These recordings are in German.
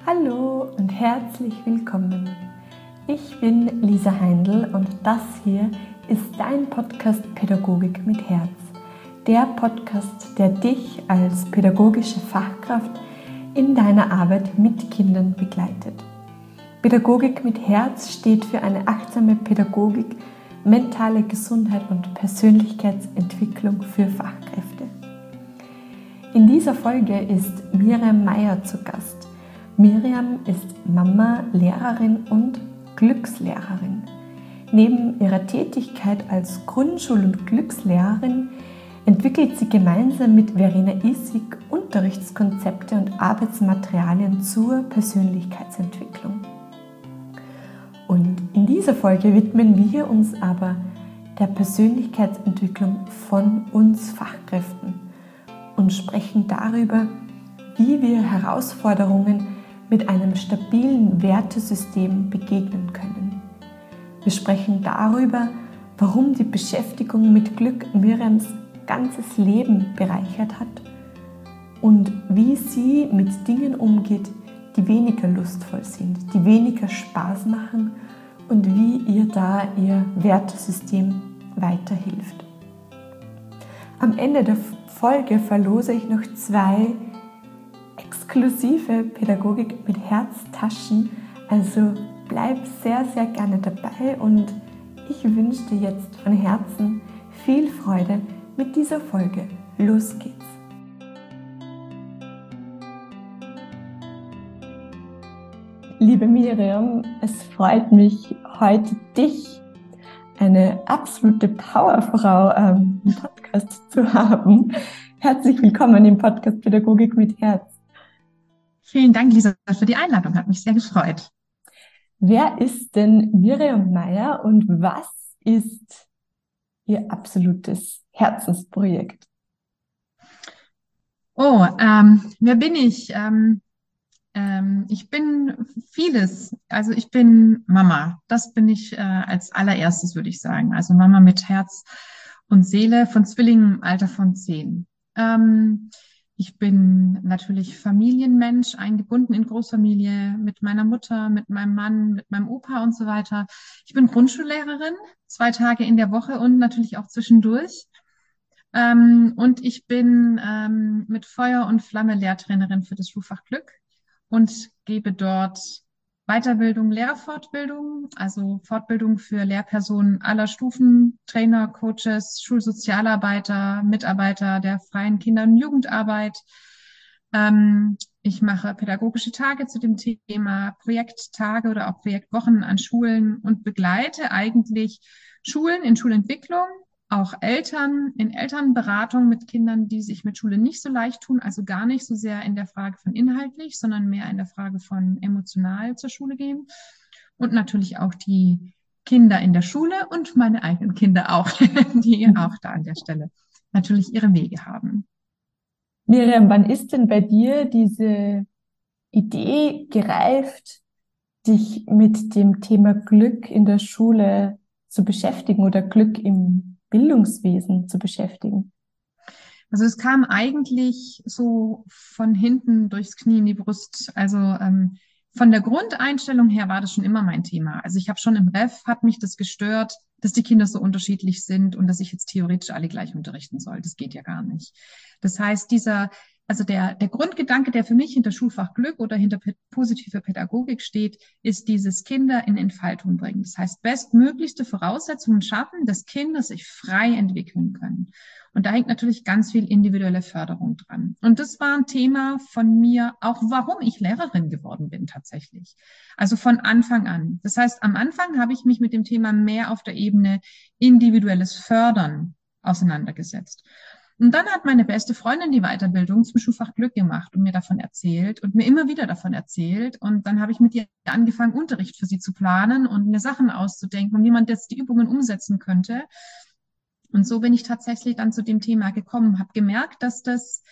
Hallo und herzlich willkommen. Ich bin Lisa Heindl und das hier ist dein Podcast Pädagogik mit Herz. Der Podcast, der dich als pädagogische Fachkraft in deiner Arbeit mit Kindern begleitet. Pädagogik mit Herz steht für eine achtsame Pädagogik, mentale Gesundheit und Persönlichkeitsentwicklung für Fachkräfte. In dieser Folge ist Miriam Meyer zu Gast. Miriam ist Mama, Lehrerin und Glückslehrerin. Neben ihrer Tätigkeit als Grundschul- und Glückslehrerin entwickelt sie gemeinsam mit Verena Isig Unterrichtskonzepte und Arbeitsmaterialien zur Persönlichkeitsentwicklung. Und in dieser Folge widmen wir uns aber der Persönlichkeitsentwicklung von uns Fachkräften und sprechen darüber, wie wir Herausforderungen mit einem stabilen Wertesystem begegnen können. Wir sprechen darüber, warum die Beschäftigung mit Glück Miriams ganzes Leben bereichert hat und wie sie mit Dingen umgeht, die weniger lustvoll sind, die weniger Spaß machen und wie ihr da ihr Wertesystem weiterhilft. Am Ende der Folge verlose ich noch 2 exklusive Pädagogik mit Herztaschen, also bleib sehr, sehr gerne dabei und ich wünsche dir jetzt von Herzen viel Freude mit dieser Folge. Los geht's! Liebe Miriam, es freut mich, heute dich, eine absolute Powerfrau, im Podcast zu haben. Herzlich willkommen im Podcast Pädagogik mit Herz. Vielen Dank, Lisa, für die Einladung. Hat mich sehr gefreut. Wer ist denn Miriam Meyer und was ist ihr absolutes Herzensprojekt? Wer bin ich? Ich bin vieles. Also ich bin Mama. Das bin ich als allererstes, würde ich sagen. Also Mama mit Herz und Seele von Zwillingen im Alter von 10. Ich bin natürlich Familienmensch, eingebunden in Großfamilie mit meiner Mutter, mit meinem Mann, mit meinem Opa und so weiter. Ich bin Grundschullehrerin, 2 Tage in der Woche und natürlich auch zwischendurch. Und ich bin mit Feuer und Flamme Lehrtrainerin für das Schulfach Glück und gebe dort Weiterbildung, Lehrerfortbildung, also Fortbildung für Lehrpersonen aller Stufen, Trainer, Coaches, Schulsozialarbeiter, Mitarbeiter der freien Kinder- und Jugendarbeit. Ich mache pädagogische Tage zu dem Thema, Projekttage oder auch Projektwochen an Schulen und begleite eigentlich Schulen in Schulentwicklung, auch Eltern in Elternberatung mit Kindern, die sich mit Schule nicht so leicht tun, also gar nicht so sehr in der Frage von inhaltlich, sondern mehr in der Frage von emotional zur Schule gehen. Und natürlich auch die Kinder in der Schule und meine eigenen Kinder auch, die auch da an der Stelle natürlich ihre Wege haben. Miriam, wann ist denn bei dir diese Idee gereift, dich mit dem Thema Glück in der Schule zu beschäftigen oder Glück im Bildungswesen zu beschäftigen? Also es kam eigentlich so von hinten durchs Knie in die Brust. Also von der Grundeinstellung her war das schon immer mein Thema. Also ich habe schon im Ref, hat mich das gestört, dass die Kinder so unterschiedlich sind und dass ich jetzt theoretisch alle gleich unterrichten soll. Das geht ja gar nicht. Das heißt, der Grundgedanke, der für mich hinter Schulfach Glück oder hinter positiver Pädagogik steht, ist dieses Kinder in Entfaltung bringen. Das heißt, bestmöglichste Voraussetzungen schaffen, dass Kinder sich frei entwickeln können. Und da hängt natürlich ganz viel individuelle Förderung dran. Und das war ein Thema von mir, auch warum ich Lehrerin geworden bin tatsächlich. Also von Anfang an. Das heißt, am Anfang habe ich mich mit dem Thema mehr auf der Ebene individuelles Fördern auseinandergesetzt. Und dann hat meine beste Freundin die Weiterbildung zum Schulfach Glück gemacht und mir davon erzählt und mir immer wieder davon erzählt. Und dann habe ich mit ihr angefangen, Unterricht für sie zu planen und mir Sachen auszudenken und wie man jetzt die Übungen umsetzen könnte. Und so bin ich tatsächlich dann zu dem Thema gekommen, habe gemerkt, dass das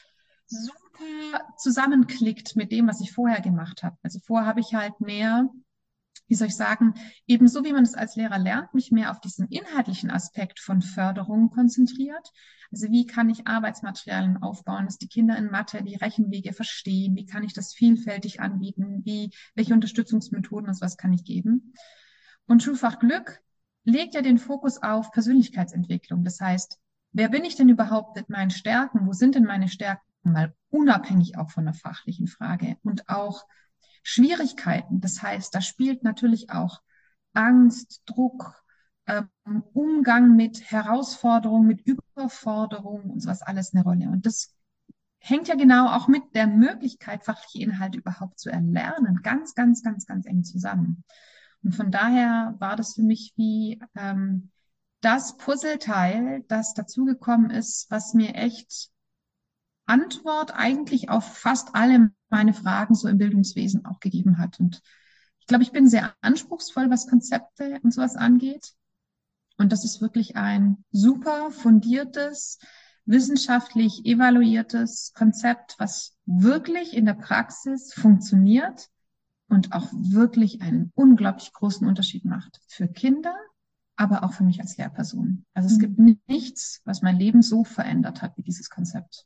super zusammenklickt mit dem, was ich vorher gemacht habe. Also vorher habe ich halt mehr wie soll ich sagen, ebenso wie man es als Lehrer lernt, mich mehr auf diesen inhaltlichen Aspekt von Förderung konzentriert. Also wie kann ich Arbeitsmaterialien aufbauen, dass die Kinder in Mathe die Rechenwege verstehen? Wie kann ich das vielfältig anbieten? Welche Unterstützungsmethoden und was kann ich geben? Und Schulfach Glück legt ja den Fokus auf Persönlichkeitsentwicklung. Das heißt, wer bin ich denn überhaupt mit meinen Stärken? Wo sind denn meine Stärken? Mal unabhängig auch von der fachlichen Frage und auch Schwierigkeiten. Das heißt, da spielt natürlich auch Angst, Druck, Umgang mit Herausforderungen, mit Überforderungen und sowas alles eine Rolle. Und das hängt ja genau auch mit der Möglichkeit, fachliche Inhalte überhaupt zu erlernen, ganz, ganz, ganz, ganz eng zusammen. Und von daher war das für mich wie das Puzzleteil, das dazugekommen ist, was mir echt Antwort eigentlich auf fast alle meine Fragen so im Bildungswesen auch gegeben hat. Und ich glaube, ich bin sehr anspruchsvoll, was Konzepte und sowas angeht. Und das ist wirklich ein super fundiertes, wissenschaftlich evaluiertes Konzept, was wirklich in der Praxis funktioniert und auch wirklich einen unglaublich großen Unterschied macht für Kinder, aber auch für mich als Lehrperson. Also es gibt nichts, was mein Leben so verändert hat wie dieses Konzept.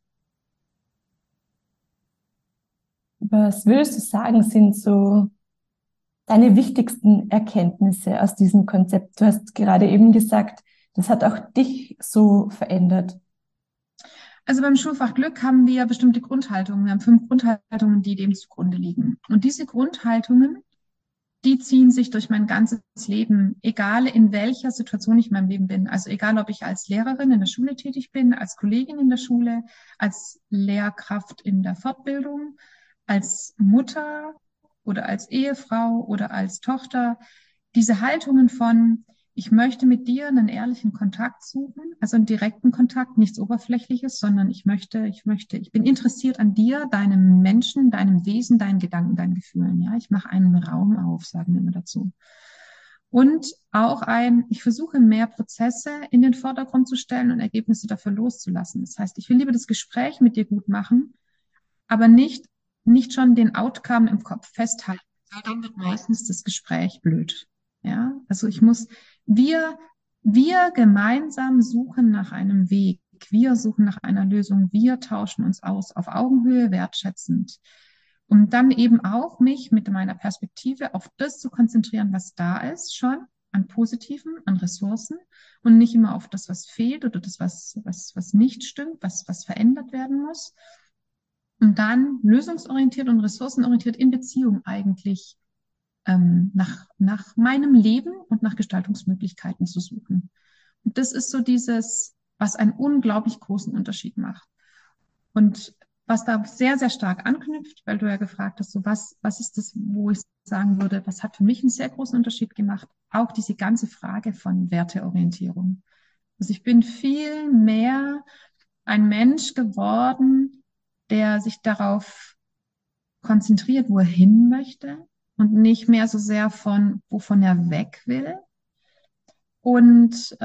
Was würdest du sagen, sind so deine wichtigsten Erkenntnisse aus diesem Konzept? Du hast gerade eben gesagt, das hat auch dich so verändert. Also beim Schulfach Glück haben wir bestimmte Grundhaltungen. Wir haben 5 Grundhaltungen, die dem zugrunde liegen. Und diese Grundhaltungen, die ziehen sich durch mein ganzes Leben, egal in welcher Situation ich in meinem Leben bin. Also egal, ob ich als Lehrerin in der Schule tätig bin, als Kollegin in der Schule, als Lehrkraft in der Fortbildung, als Mutter oder als Ehefrau oder als Tochter. Diese Haltungen von, ich möchte mit dir einen ehrlichen Kontakt suchen, also einen direkten Kontakt, nichts Oberflächliches, sondern ich bin interessiert an dir, deinem Menschen, deinem Wesen, deinen Gedanken, deinen Gefühlen. Ja, ich mache einen Raum auf, sagen wir immer dazu. Und auch ich versuche mehr Prozesse in den Vordergrund zu stellen und Ergebnisse dafür loszulassen. Das heißt, ich will lieber das Gespräch mit dir gut machen, aber nicht schon den Outcome im Kopf festhalten, weil dann wird meistens das Gespräch blöd. Ja, also wir gemeinsam suchen nach einem Weg. Wir suchen nach einer Lösung. Wir tauschen uns aus auf Augenhöhe, wertschätzend. Und dann eben auch mich mit meiner Perspektive auf das zu konzentrieren, was da ist, schon an Positiven, an Ressourcen und nicht immer auf das, was fehlt oder das, was nicht stimmt, was verändert werden muss. Und dann lösungsorientiert und ressourcenorientiert in Beziehung eigentlich nach meinem Leben und nach Gestaltungsmöglichkeiten zu suchen. Und das ist so dieses, was einen unglaublich großen Unterschied macht. Und was da sehr, sehr stark anknüpft, weil du ja gefragt hast, so was ist das, wo ich sagen würde, was hat für mich einen sehr großen Unterschied gemacht? Auch diese ganze Frage von Werteorientierung. Also ich bin viel mehr ein Mensch geworden, der sich darauf konzentriert, wo er hin möchte und nicht mehr so sehr wovon er weg will. Und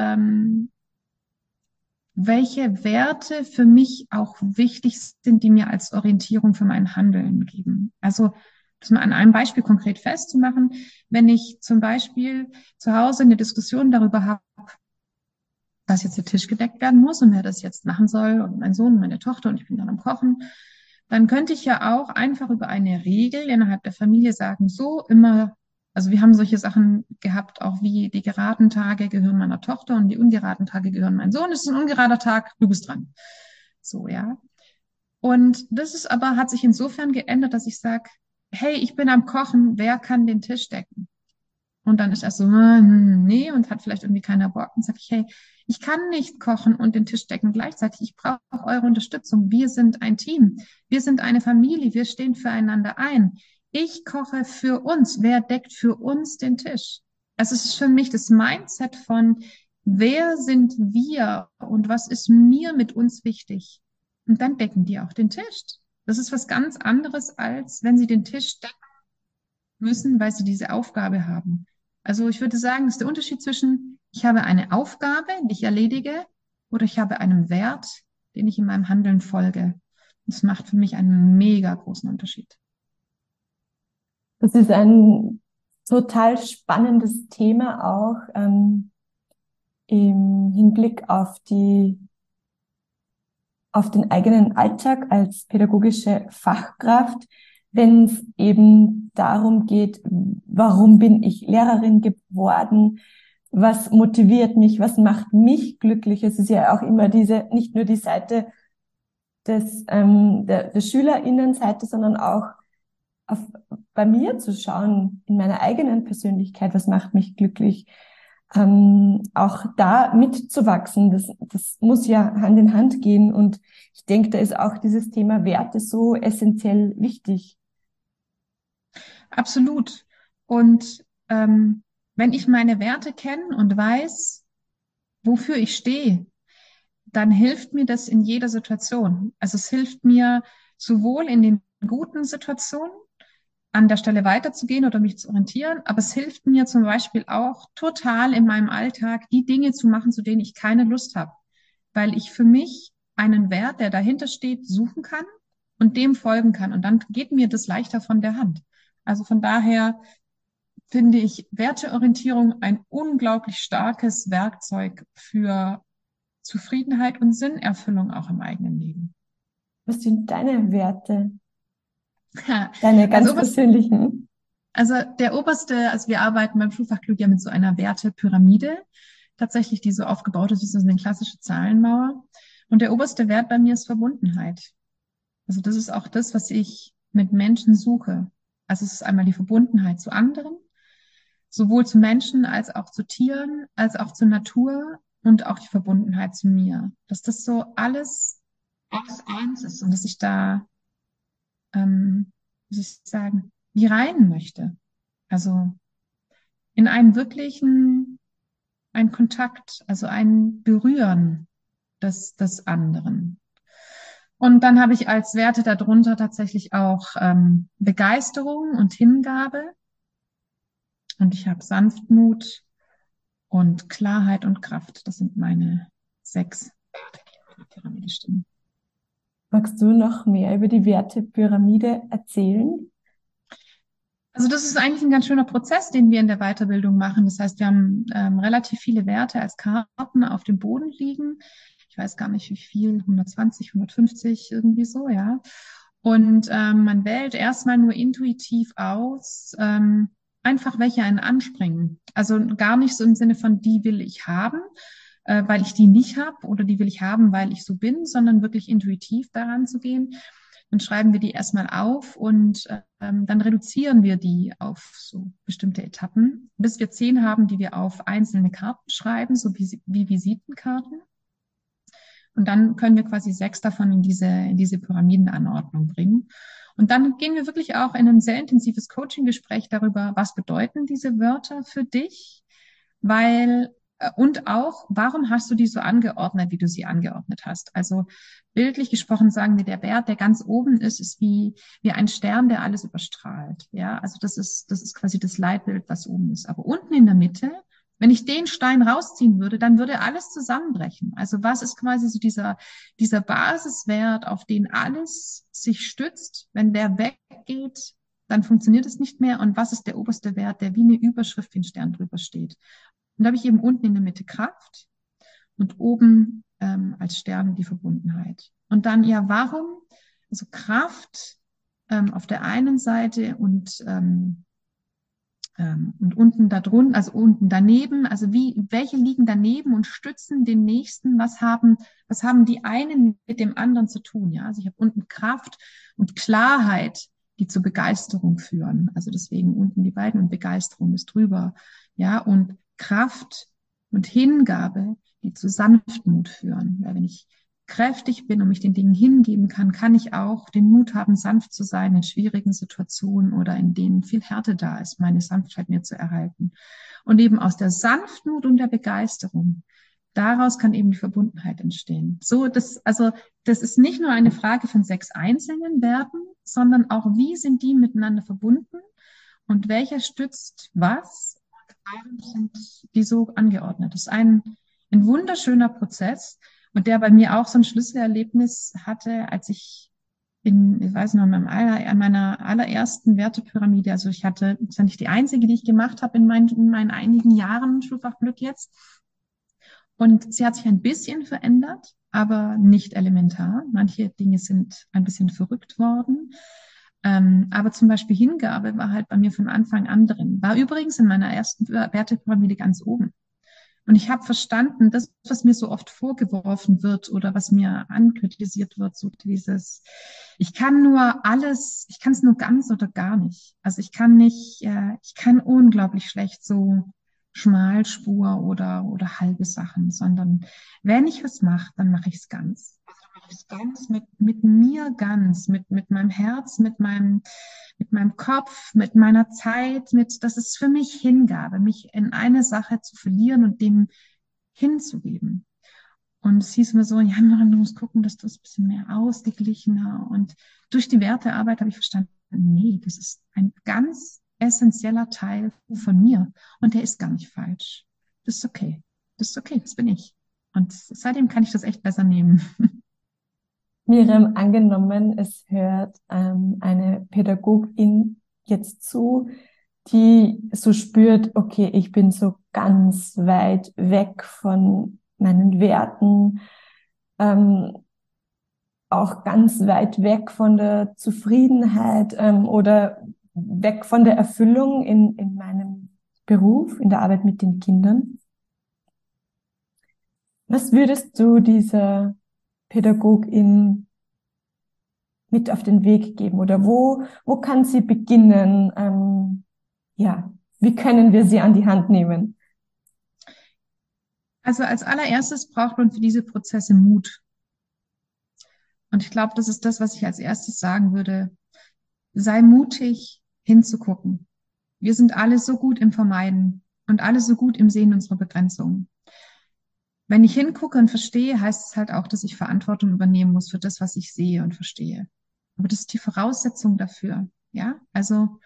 welche Werte für mich auch wichtig sind, die mir als Orientierung für mein Handeln geben. Also das mal an einem Beispiel konkret festzumachen, wenn ich zum Beispiel zu Hause eine Diskussion darüber habe, dass jetzt der Tisch gedeckt werden muss und wer das jetzt machen soll und mein Sohn und meine Tochter und ich bin dann am Kochen, dann könnte ich ja auch einfach über eine Regel innerhalb der Familie sagen, so immer, also wir haben solche Sachen gehabt, auch wie die geraden Tage gehören meiner Tochter und die ungeraden Tage gehören meinem Sohn. Es ist ein ungerader Tag, du bist dran. So, ja. Und hat sich insofern geändert, dass ich sage, hey, ich bin am Kochen, wer kann den Tisch decken? Und dann ist er so, nee, und hat vielleicht irgendwie keiner Bock. Und sage ich, hey, ich kann nicht kochen und den Tisch decken gleichzeitig. Ich brauche eure Unterstützung. Wir sind ein Team. Wir sind eine Familie. Wir stehen füreinander ein. Ich koche für uns. Wer deckt für uns den Tisch? Also es ist für mich das Mindset von, wer sind wir und was ist mir mit uns wichtig? Und dann decken die auch den Tisch. Das ist was ganz anderes, als wenn sie den Tisch decken müssen, weil sie diese Aufgabe haben. Also ich würde sagen, das ist der Unterschied zwischen, ich habe eine Aufgabe, die ich erledige, oder ich habe einen Wert, den ich in meinem Handeln folge. Das macht für mich einen mega großen Unterschied. Das ist ein total spannendes Thema auch im Hinblick auf den eigenen Alltag als pädagogische Fachkraft, wenn es eben darum geht, warum bin ich Lehrerin geworden, was motiviert mich, was macht mich glücklich. Es ist ja auch immer nicht nur die Seite der SchülerInnenseite, sondern auch auf, bei mir zu schauen, in meiner eigenen Persönlichkeit, was macht mich glücklich, auch da mitzuwachsen. Das muss ja Hand in Hand gehen. Und ich denke, da ist auch dieses Thema Werte so essentiell wichtig. Absolut. Und wenn ich meine Werte kenne und weiß, wofür ich stehe, dann hilft mir das in jeder Situation. Also es hilft mir sowohl in den guten Situationen, an der Stelle weiterzugehen oder mich zu orientieren, aber es hilft mir zum Beispiel auch total in meinem Alltag, die Dinge zu machen, zu denen ich keine Lust habe, weil ich für mich einen Wert, der dahinter steht, suchen kann und dem folgen kann. Und dann geht mir das leichter von der Hand. Also von daher finde ich Werteorientierung ein unglaublich starkes Werkzeug für Zufriedenheit und Sinnerfüllung auch im eigenen Leben. Was sind deine Werte? Deine Also, ganz persönlichen? also der oberste, also wir arbeiten beim Schulfachclub ja mit so einer Wertepyramide, tatsächlich, die so aufgebaut ist wie so eine klassische Zahlenmauer. Und der oberste Wert bei mir ist Verbundenheit. Also das ist auch das, was ich mit Menschen suche. Also es ist einmal die Verbundenheit zu anderen, sowohl zu Menschen als auch zu Tieren, als auch zur Natur und auch die Verbundenheit zu mir. Dass das so alles eins ist und dass ich da, wie soll ich sagen, wie rein möchte. Also in einen wirklichen, einen Kontakt, also ein Berühren des anderen. Und dann habe ich als Werte darunter tatsächlich auch Begeisterung und Hingabe. Und ich habe Sanftmut und Klarheit und Kraft. Das sind meine 6 Werte, die in der Pyramide stehen. Magst du noch mehr über die Wertepyramide erzählen? Also das ist eigentlich ein ganz schöner Prozess, den wir in der Weiterbildung machen. Das heißt, wir haben relativ viele Werte als Karten auf dem Boden liegen. Ich weiß gar nicht, wie viel, 120, 150, irgendwie so, ja. Und man wählt erstmal nur intuitiv aus, einfach welche einen anspringen. Also gar nicht so im Sinne von, die will ich haben, weil ich die nicht habe oder die will ich haben, weil ich so bin, sondern wirklich intuitiv daran zu gehen. Dann schreiben wir die erstmal auf und dann reduzieren wir die auf so bestimmte Etappen, bis wir 10 haben, die wir auf einzelne Karten schreiben, so wie Visitenkarten. Und dann können wir quasi 6 davon in diese Pyramidenanordnung bringen. Und dann gehen wir wirklich auch in ein sehr intensives Coaching-Gespräch darüber, was bedeuten diese Wörter für dich? Und auch, warum hast du die so angeordnet, wie du sie angeordnet hast? Also bildlich gesprochen sagen wir, der Wert, der ganz oben ist wie ein Stern, der alles überstrahlt. Ja, also das ist quasi das Leitbild, was oben ist. Aber unten in der Mitte, wenn ich den Stein rausziehen würde, dann würde alles zusammenbrechen. Also was ist quasi so dieser Basiswert, auf den alles sich stützt? Wenn der weggeht, dann funktioniert es nicht mehr. Und was ist der oberste Wert, der wie eine Überschrift wie ein Stern drüber steht? Und da habe ich eben unten in der Mitte Kraft und oben als Stern die Verbundenheit. Und dann, ja, warum? Also Kraft auf der einen Seite und unten darunter, also unten daneben, also welche liegen daneben und stützen den nächsten? Was haben die einen mit dem anderen zu tun? Ja, also ich habe unten Kraft und Klarheit, die zur Begeisterung führen. Also deswegen unten die beiden und Begeisterung ist drüber. Ja, und Kraft und Hingabe, die zu Sanftmut führen. Ja, wenn ich kräftig bin und mich den Dingen hingeben kann, kann ich auch den Mut haben, sanft zu sein in schwierigen Situationen oder in denen viel Härte da ist, meine Sanftheit mir zu erhalten. Und eben aus der Sanftmut und der Begeisterung, daraus kann eben die Verbundenheit entstehen. Also das ist nicht nur eine Frage von 6 einzelnen Werten, sondern auch, wie sind die miteinander verbunden und welcher stützt was? Warum sind die so angeordnet? Das ist ein wunderschöner Prozess und der bei mir auch so ein Schlüsselerlebnis hatte, als ich ich weiß noch, an meiner allerersten Wertepyramide, also das ist ja nicht die einzige, die ich gemacht habe in meinen einigen Jahren Schulfach Glück jetzt. Und sie hat sich ein bisschen verändert, aber nicht elementar. Manche Dinge sind ein bisschen verrückt worden. Aber zum Beispiel Hingabe war halt bei mir von Anfang an drin. War übrigens in meiner ersten Wertepyramide ganz oben. Und ich habe verstanden, das, was mir so oft vorgeworfen wird oder was mir ankritisiert wird, so dieses, ich kann es nur ganz oder gar nicht. Also ich kann unglaublich schlecht so Schmalspur oder halbe Sachen, sondern wenn ich was mache, dann mache ich es ganz. Also dann mache ich es ganz mit mir ganz, mit meinem Herz, mit meinem Kopf, mit meiner Zeit, das ist für mich Hingabe, mich in eine Sache zu verlieren und dem hinzugeben. Und es hieß mir so, ja, du musst gucken, dass du es ein bisschen mehr ausgeglichener. Und durch die Wertearbeit habe ich verstanden, nee, das ist ein ganz essentieller Teil von mir. Und der ist gar nicht falsch. Das ist okay. Das ist okay, das bin ich. Und seitdem kann ich das echt besser nehmen. Miriam, angenommen, es hört eine Pädagogin jetzt zu, die so spürt, okay, ich bin so ganz weit weg von meinen Werten, auch ganz weit weg von der Zufriedenheit, oder weg von der Erfüllung in meinem Beruf, in der Arbeit mit den Kindern. Was würdest du dieser Pädagogin mit auf den Weg geben? Oder wo kann sie beginnen? Ja, wie können wir sie an die Hand nehmen? Also als allererstes braucht man für diese Prozesse Mut. Und ich glaube, das ist das, was ich als erstes sagen würde. Sei mutig, hinzugucken. Wir sind alle so gut im Vermeiden und alle so gut im Sehen unserer Begrenzungen. Wenn ich hingucke und verstehe, heißt es halt auch, dass ich Verantwortung übernehmen muss für das, was ich sehe und verstehe. Aber das ist die Voraussetzung dafür. Ja, also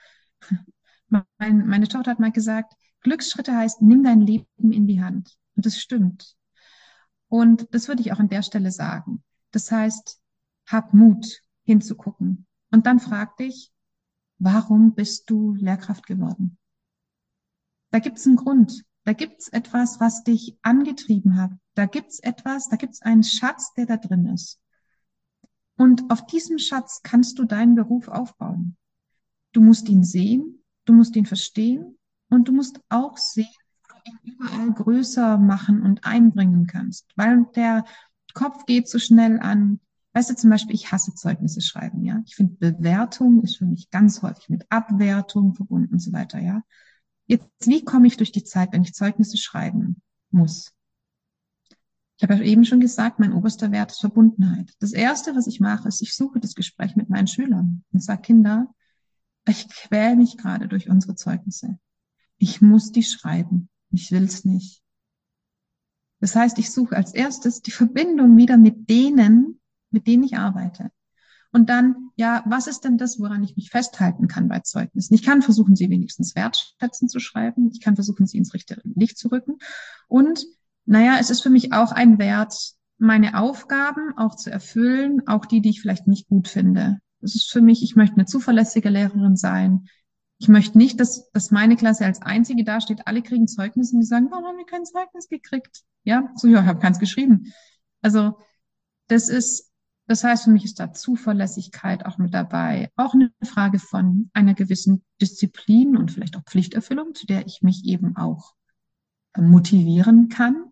meine Tochter hat mal gesagt, Glücksschritte heißt, nimm dein Leben in die Hand. Und das stimmt. Und das würde ich auch an der Stelle sagen. Das heißt, hab Mut hinzugucken. Und dann frag dich, warum bist du Lehrkraft geworden? Da gibt es einen Grund. Da gibt es etwas, was dich angetrieben hat. Da gibt es einen Schatz, der da drin ist. Und auf diesem Schatz kannst du deinen Beruf aufbauen. Du musst ihn sehen, du musst ihn verstehen und du musst auch sehen, wo du ihn überall größer machen und einbringen kannst. Weil der Kopf geht so schnell an. Weißt du, zum Beispiel, ich hasse Zeugnisse schreiben, ja. Ich finde, Bewertung ist für mich ganz häufig mit Abwertung verbunden und so weiter, ja. Jetzt, wie komme ich durch die Zeit, wenn ich Zeugnisse schreiben muss? Ich habe ja eben schon gesagt, mein oberster Wert ist Verbundenheit. Das Erste, was ich mache, ist, ich suche das Gespräch mit meinen Schülern und sage, Kinder, ich quäle mich gerade durch unsere Zeugnisse. Ich muss die schreiben. Ich will es nicht. Das heißt, ich suche als erstes die Verbindung wieder mit denen ich arbeite. Und dann, ja, was ist denn das, woran ich mich festhalten kann bei Zeugnissen? Ich kann versuchen, sie wenigstens wertschätzen zu schreiben. Ich kann versuchen, sie ins richtige Licht zu rücken. Und, naja, es ist für mich auch ein Wert, meine Aufgaben auch zu erfüllen, auch die ich vielleicht nicht gut finde. Es ist für mich, ich möchte eine zuverlässige Lehrerin sein. Ich möchte nicht, dass meine Klasse als einzige dasteht. Alle kriegen Zeugnisse und die sagen, warum haben wir kein Zeugnis gekriegt? Ja, so, ja, ich habe keins geschrieben. Also, das ist, das heißt, für mich ist da Zuverlässigkeit auch mit dabei. Auch eine Frage von einer gewissen Disziplin und vielleicht auch Pflichterfüllung, zu der ich mich eben auch motivieren kann.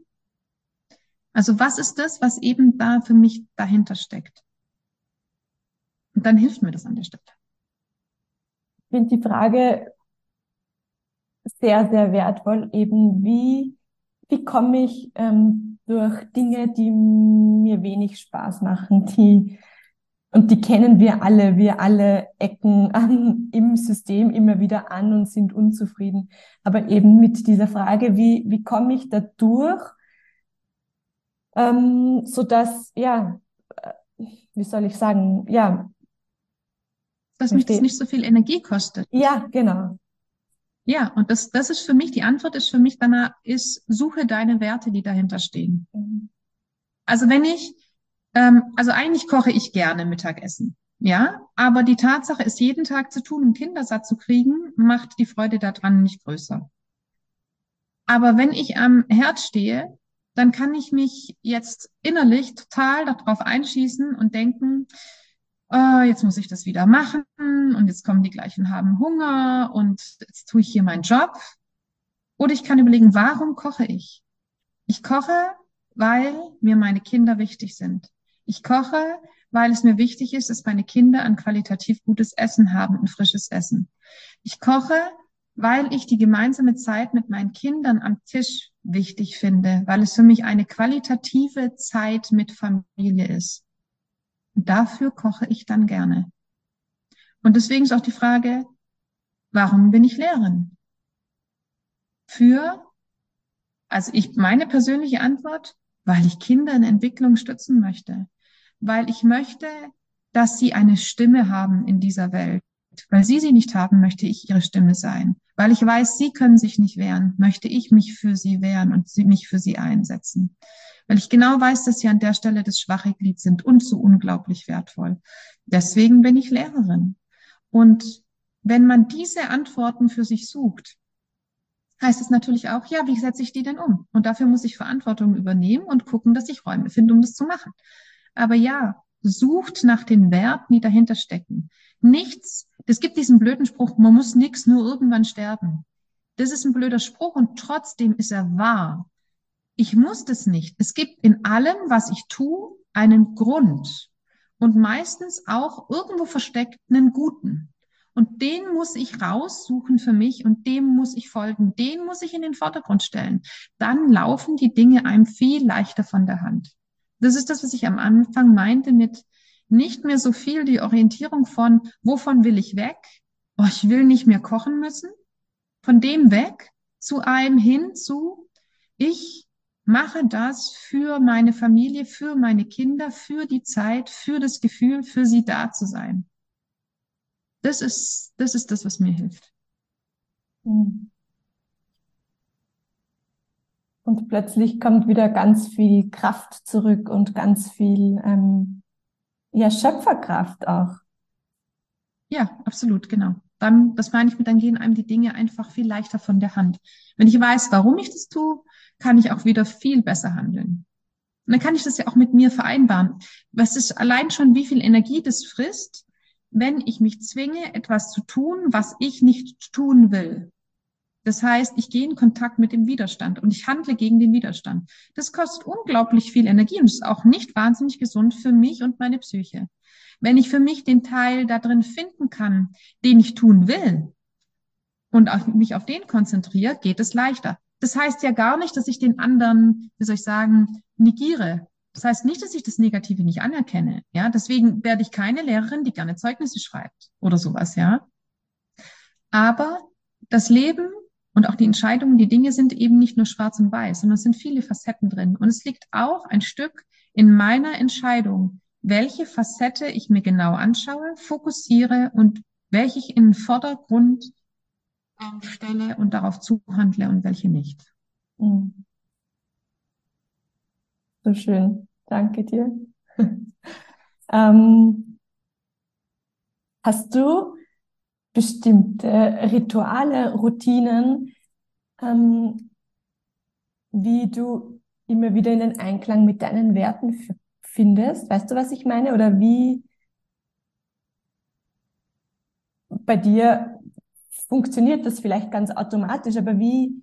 Also was ist das, was eben da für mich dahinter steckt? Und dann hilft mir das an der Stelle. Ich finde die Frage sehr, sehr wertvoll, eben wie komme ich durch Dinge, die mir wenig Spaß machen, und die kennen wir alle ecken im System immer wieder an und sind unzufrieden. Aber eben mit dieser Frage, wie komme ich da durch, sodass, ja, wie soll ich sagen, ja, Dass mich das nicht so viel Energie kostet. Ja, genau. Ja, und das ist für mich, die Antwort ist für mich danach, suche deine Werte, die dahinter stehen. Mhm. Also wenn ich, also eigentlich koche ich gerne Mittagessen. Ja, aber die Tatsache, es jeden Tag zu tun, um Kinder satt zu kriegen, macht die Freude daran nicht größer. Aber wenn ich am Herd stehe, dann kann ich mich jetzt innerlich total darauf einschießen und denken, jetzt muss ich das wieder machen und jetzt kommen die gleichen haben Hunger und jetzt tue ich hier meinen Job. Oder ich kann überlegen, warum koche ich? Ich koche, weil mir meine Kinder wichtig sind. Ich koche, weil es mir wichtig ist, dass meine Kinder ein qualitativ gutes Essen haben, ein frisches Essen. Ich koche, weil ich die gemeinsame Zeit mit meinen Kindern am Tisch wichtig finde, weil es für mich eine qualitative Zeit mit Familie ist. Und dafür koche ich dann gerne. Und deswegen ist auch die Frage, warum bin ich Lehrerin? Für, meine persönliche Antwort, weil ich Kinder in Entwicklung stützen möchte, weil ich möchte, dass sie eine Stimme haben in dieser Welt. Weil sie nicht haben, möchte ich ihre Stimme sein. Weil ich weiß, sie können sich nicht wehren, möchte ich mich für sie wehren und mich für sie einsetzen. Weil ich genau weiß, dass sie an der Stelle das schwache Glied sind und so unglaublich wertvoll. Deswegen bin ich Lehrerin. Und wenn man diese Antworten für sich sucht, heißt es natürlich auch, ja, wie setze ich die denn um? Und dafür muss ich Verantwortung übernehmen und gucken, dass ich Räume finde, um das zu machen. Aber ja, sucht nach den Werten, die dahinter stecken. Nichts, es gibt diesen blöden Spruch, man muss nichts, nur irgendwann sterben. Das ist ein blöder Spruch und trotzdem ist er wahr. Ich muss das nicht. Es gibt in allem, was ich tue, einen Grund und meistens auch irgendwo versteckt einen guten. Und den muss ich raussuchen für mich und dem muss ich folgen, den muss ich in den Vordergrund stellen. Dann laufen die Dinge einem viel leichter von der Hand. Das ist das, was ich am Anfang meinte mit nicht mehr so viel die Orientierung von, wovon will ich weg? Oh, ich will nicht mehr kochen müssen. Von dem weg zu einem hin zu, ich mache das für meine Familie, für meine Kinder, für die Zeit, für das Gefühl, für sie da zu sein. Das ist das, was mir hilft. Mhm. Und plötzlich kommt wieder ganz viel Kraft zurück und ganz viel ja, Schöpferkraft auch. Ja, absolut, genau. Dann, das meine ich mit, dann gehen einem die Dinge einfach viel leichter von der Hand. Wenn ich weiß, warum ich das tue, kann ich auch wieder viel besser handeln. Und dann kann ich das ja auch mit mir vereinbaren. Was ist allein schon, wie viel Energie das frisst, wenn ich mich zwinge, etwas zu tun, was ich nicht tun will. Das heißt, ich gehe in Kontakt mit dem Widerstand und ich handle gegen den Widerstand. Das kostet unglaublich viel Energie und ist auch nicht wahnsinnig gesund für mich und meine Psyche. Wenn ich für mich den Teil da drin finden kann, den ich tun will und mich auf den konzentriere, geht es leichter. Das heißt ja gar nicht, dass ich den anderen, wie soll ich sagen, negiere. Das heißt nicht, dass ich das Negative nicht anerkenne. Ja, deswegen werde ich keine Lehrerin, die gerne Zeugnisse schreibt oder sowas. Ja, aber das Leben und auch die Entscheidungen, die Dinge sind eben nicht nur schwarz und weiß, sondern es sind viele Facetten drin. Und es liegt auch ein Stück in meiner Entscheidung, welche Facette ich mir genau anschaue, fokussiere und welche ich in den Vordergrund stelle und darauf zuhandle und welche nicht. Mhm. So schön. Danke dir. Hast du bestimmte Rituale, Routinen, ähm, wie du immer wieder in den Einklang mit deinen Werten findest? Weißt du, was ich meine? Oder wie bei dir funktioniert das vielleicht ganz automatisch, aber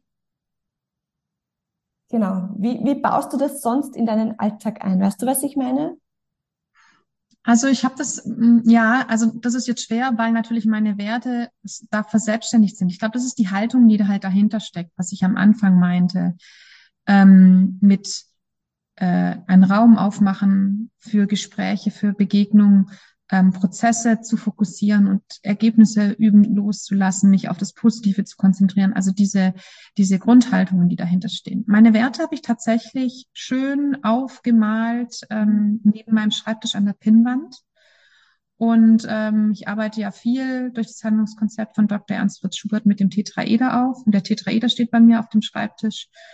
genau, wie baust du das sonst in deinen Alltag ein? Weißt du, was ich meine? Also ich habe das, ja, also das ist jetzt schwer, weil natürlich meine Werte da verselbstständigt sind. Ich glaube, das ist die Haltung, die da halt dahinter steckt, was ich am Anfang meinte, mit einen Raum aufmachen für Gespräche, für Begegnungen, Prozesse zu fokussieren und Ergebnisse üben loszulassen, mich auf das Positive zu konzentrieren. Also diese Grundhaltungen, die dahinter stehen. Meine Werte habe ich tatsächlich schön aufgemalt neben meinem Schreibtisch an der Pinnwand. Und ich arbeite ja viel durch das Handlungskonzept von Dr. Ernst Fritz Schubert mit dem Tetraeder auf. Und der Tetraeder steht bei mir auf dem Schreibtisch.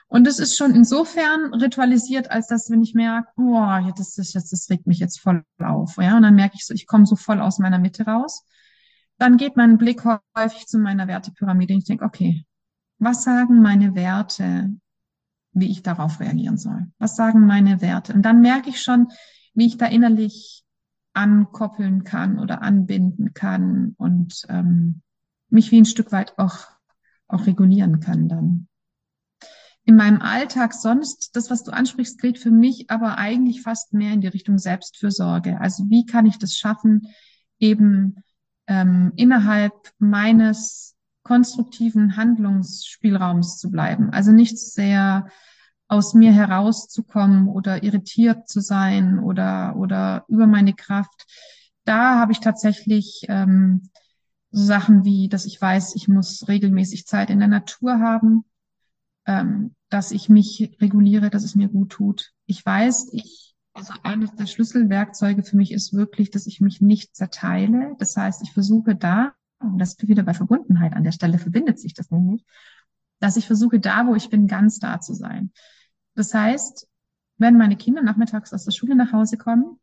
Und es ist schon insofern ritualisiert, als dass, wenn ich merke, boah, ja, das regt mich jetzt voll auf, ja, und dann merke ich so, ich komme so voll aus meiner Mitte raus, dann geht mein Blick häufig zu meiner Wertepyramide. Ich denke, okay, was sagen meine Werte, wie ich darauf reagieren soll? Was sagen meine Werte? Und dann merke ich schon, wie ich da innerlich ankoppeln kann oder anbinden kann und mich wie ein Stück weit auch regulieren kann dann. In meinem Alltag sonst, das, was du ansprichst, geht für mich aber eigentlich fast mehr in die Richtung Selbstfürsorge. Also wie kann ich das schaffen, eben innerhalb meines konstruktiven Handlungsspielraums zu bleiben. Also nicht sehr aus mir herauszukommen oder irritiert zu sein oder über meine Kraft. Da habe ich tatsächlich so Sachen wie, dass ich weiß, ich muss regelmäßig Zeit in der Natur haben, dass ich mich reguliere, dass es mir gut tut. Ich weiß, also eines der Schlüsselwerkzeuge für mich ist wirklich, dass ich mich nicht zerteile. Das heißt, ich versuche da, und das ist wieder bei Verbundenheit, an der Stelle verbindet sich das nämlich, dass ich versuche da, wo ich bin, ganz da zu sein. Das heißt, wenn meine Kinder nachmittags aus der Schule nach Hause kommen,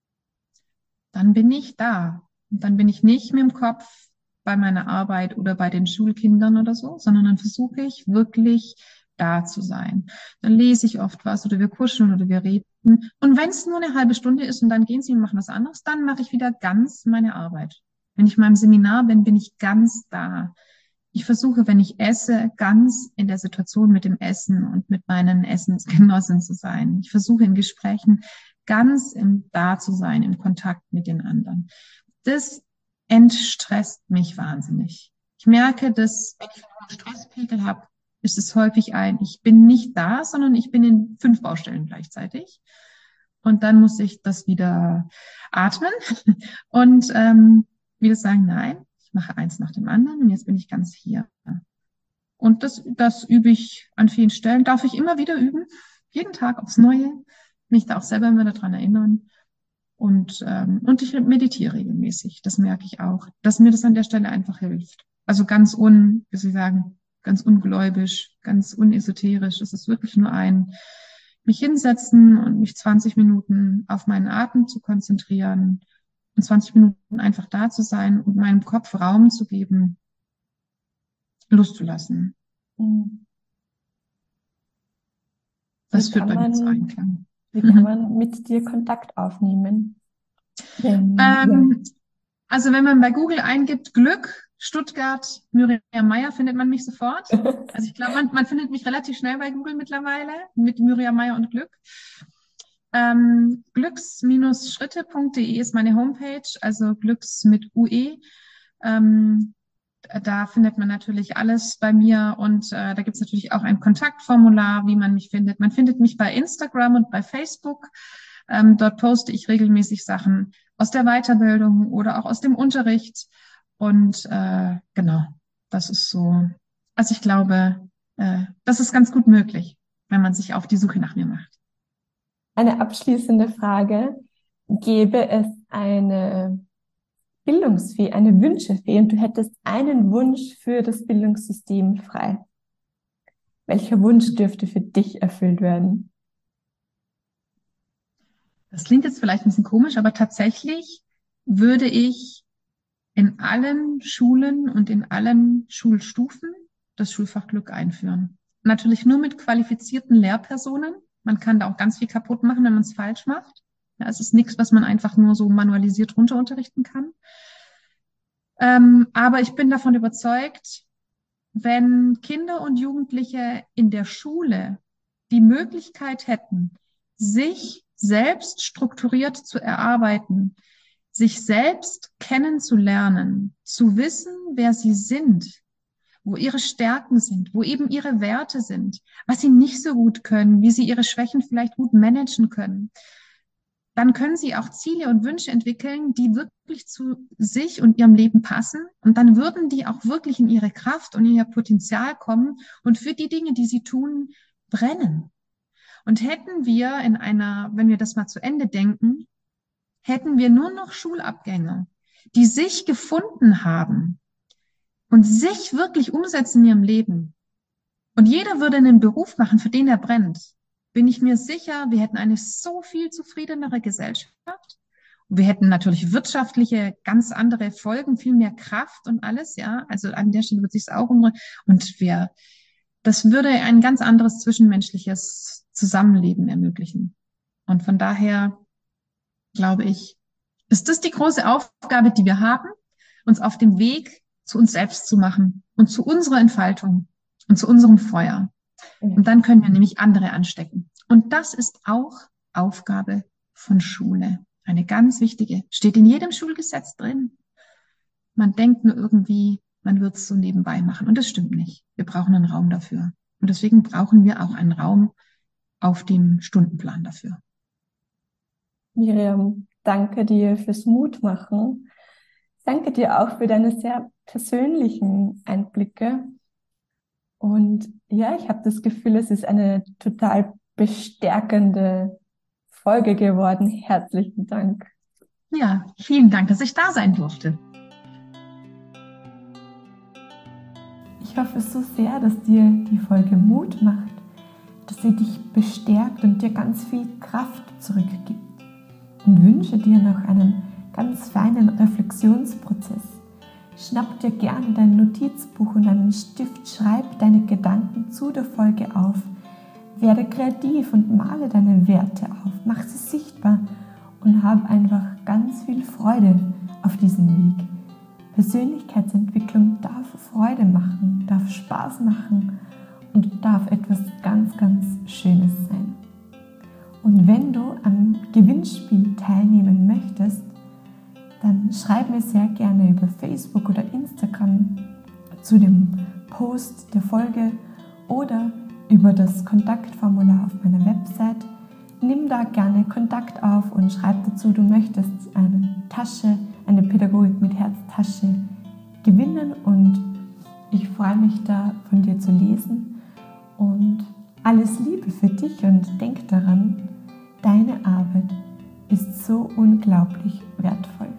dann bin ich da. Und dann bin ich nicht mit dem Kopf bei meiner Arbeit oder bei den Schulkindern oder so, sondern dann versuche ich wirklich da zu sein. Dann lese ich oft was oder wir kuscheln oder wir reden. Und wenn es nur eine halbe Stunde ist und dann gehen sie und machen was anderes, dann mache ich wieder ganz meine Arbeit. Wenn ich mal im Seminar bin, bin ich ganz da. Ich versuche, wenn ich esse, ganz in der Situation mit dem Essen und mit meinen Essensgenossen zu sein. Ich versuche in Gesprächen ganz im Da zu sein, im Kontakt mit den anderen. Das entstresst mich wahnsinnig. Ich merke, dass wenn ich einen hohen Stresspegel habe, ist es häufig ich bin nicht da, sondern ich bin in 5 Baustellen gleichzeitig. Und dann muss ich das wieder atmen und wieder sagen, nein, ich mache eins nach dem anderen und jetzt bin ich ganz hier. Und das übe ich an vielen Stellen, darf ich immer wieder üben, jeden Tag aufs Neue, mich da auch selber immer daran erinnern. Und ich meditiere regelmäßig, das merke ich auch, dass mir das an der Stelle einfach hilft. Also wie soll ich sagen, ganz ungläubisch, ganz unesoterisch. Es ist wirklich nur mich hinsetzen und mich 20 Minuten auf meinen Atem zu konzentrieren und 20 Minuten einfach da zu sein und meinem Kopf Raum zu geben, loszulassen. Das führt bei mir zu Einklang. Wie kann man mit dir Kontakt aufnehmen? Also wenn man bei Google eingibt, Glück, Stuttgart, Miriam Meier, findet man mich sofort. Also ich glaube, man findet mich relativ schnell bei Google mittlerweile mit Miriam Meier und Glück. Glücks-schritte.de ist meine Homepage, also Glücks mit UE. Da findet man natürlich alles bei mir und da gibt es natürlich auch ein Kontaktformular, wie man mich findet. Man findet mich bei Instagram und bei Facebook. Dort poste ich regelmäßig Sachen aus der Weiterbildung oder auch aus dem Unterricht. Und genau, das ist so. Also ich glaube, das ist ganz gut möglich, wenn man sich auf die Suche nach mir macht. Eine abschließende Frage. Gäbe es eine Bildungsfee, eine Wünschefee und du hättest einen Wunsch für das Bildungssystem frei? Welcher Wunsch dürfte für dich erfüllt werden? Das klingt jetzt vielleicht ein bisschen komisch, aber tatsächlich würde ich in allen Schulen und in allen Schulstufen das Schulfach Glück einführen. Natürlich nur mit qualifizierten Lehrpersonen. Man kann da auch ganz viel kaputt machen, wenn man es falsch macht. Ja, es ist nichts, was man einfach nur so manualisiert runter unterrichten kann. Aber ich bin davon überzeugt, wenn Kinder und Jugendliche in der Schule die Möglichkeit hätten, sich selbst strukturiert zu erarbeiten, sich selbst kennenzulernen, zu wissen, wer sie sind, wo ihre Stärken sind, wo eben ihre Werte sind, was sie nicht so gut können, wie sie ihre Schwächen vielleicht gut managen können, dann können sie auch Ziele und Wünsche entwickeln, die wirklich zu sich und ihrem Leben passen. Und dann würden die auch wirklich in ihre Kraft und in ihr Potenzial kommen und für die Dinge, die sie tun, brennen. Und hätten wir wenn wir das mal zu Ende denken, hätten wir nur noch Schulabgänger, die sich gefunden haben und sich wirklich umsetzen in ihrem Leben, und jeder würde einen Beruf machen, für den er brennt, bin ich mir sicher, wir hätten eine so viel zufriedenere Gesellschaft. Wir hätten natürlich wirtschaftliche ganz andere Folgen, viel mehr Kraft und alles, ja. Also an der Stelle wird sich es auch und das würde ein ganz anderes zwischenmenschliches Zusammenleben ermöglichen. Und von daher glaube ich, ist das die große Aufgabe, die wir haben, uns auf dem Weg zu uns selbst zu machen und zu unserer Entfaltung und zu unserem Feuer. Und dann können wir nämlich andere anstecken. Und das ist auch Aufgabe von Schule. Eine ganz wichtige, steht in jedem Schulgesetz drin. Man denkt nur irgendwie, man wird es so nebenbei machen. Und das stimmt nicht. Wir brauchen einen Raum dafür. Und deswegen brauchen wir auch einen Raum auf dem Stundenplan dafür. Miriam, danke dir fürs Mutmachen. Danke dir auch für deine sehr persönlichen Einblicke. Und ja, ich habe das Gefühl, es ist eine total bestärkende Folge geworden. Herzlichen Dank. Ja, vielen Dank, dass ich da sein durfte. Ich hoffe so sehr, dass dir die Folge Mut macht, dass sie dich bestärkt und dir ganz viel Kraft zurückgibt. Und wünsche dir noch einen ganz feinen Reflexionsprozess. Schnapp dir gerne dein Notizbuch und einen Stift, schreib deine Gedanken zu der Folge auf. Werde kreativ und male deine Werte auf, mach sie sichtbar und hab einfach ganz viel Freude auf diesem Weg. Persönlichkeitsentwicklung darf Freude machen, darf Spaß machen und darf etwas ganz, ganz Schönes sein. Und wenn du am Gewinnspiel teilnehmen möchtest, dann schreib mir sehr gerne über Facebook oder Instagram zu dem Post der Folge oder über das Kontaktformular auf meiner Website. Nimm da gerne Kontakt auf und schreib dazu, du möchtest eine Pädagogik mit Herztasche gewinnen, und ich freue mich da von dir zu lesen und alles Liebe für dich und denk daran, deine Arbeit ist so unglaublich wertvoll.